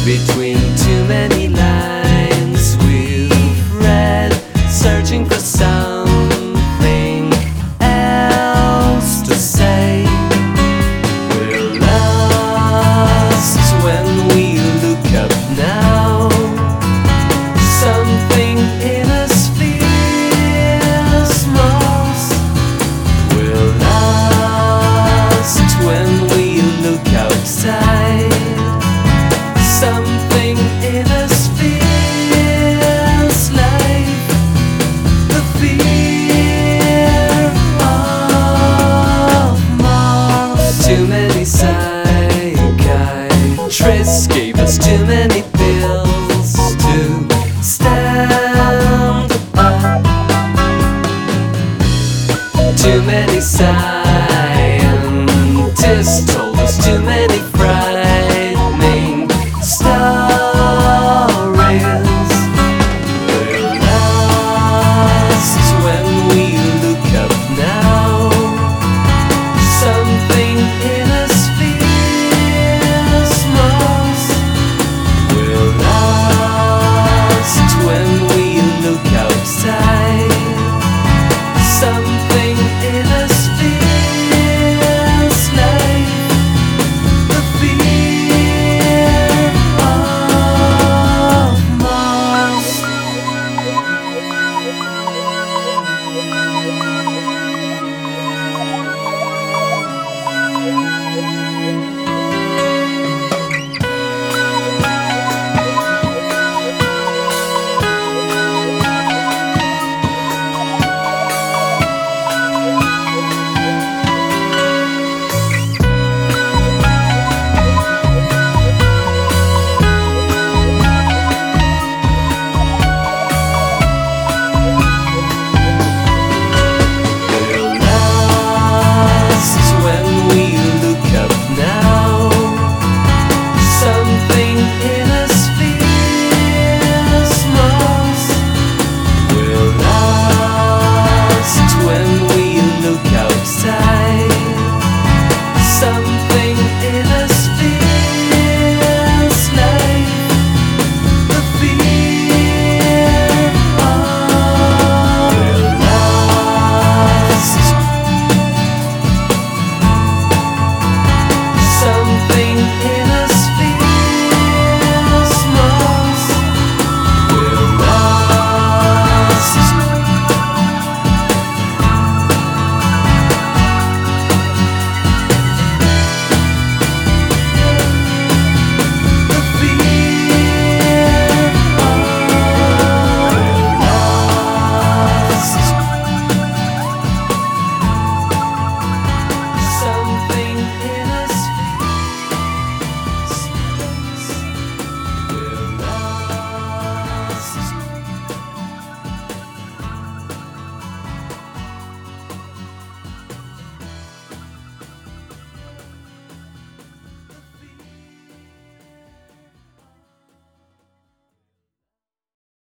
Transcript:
Between too many lines we've read, searching for something else to say. We're lost when we look up now. Something in us feels lost. We're lost when we look outside. Something in us feels like the fear of Mars. Too many psychiatrists gave us too many